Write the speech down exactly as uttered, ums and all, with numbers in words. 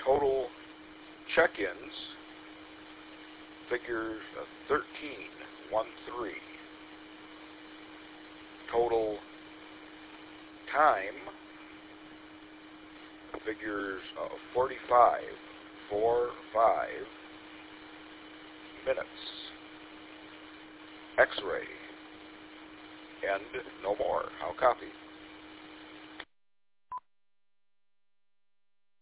total check-ins figures uh, thirteen, one three. Total time figures uh, forty-five, four, five minutes. X-ray. End no more. How copy?